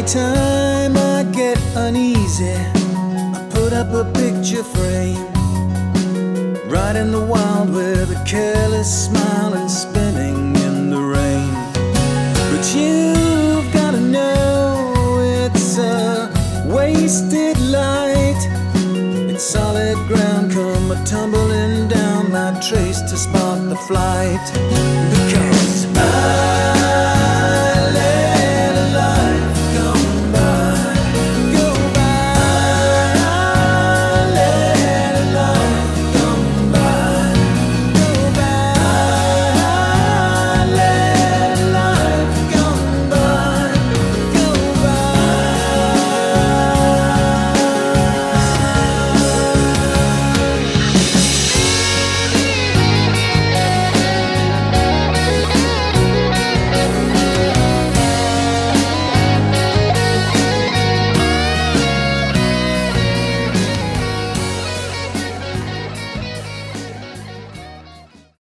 time I get uneasy, I put up a picture frame, right in the wild with a careless smile and spinning in the rain. But you've gotta know it's a wasted light. It's solid ground come a tumbling down, I trace to spot the flight.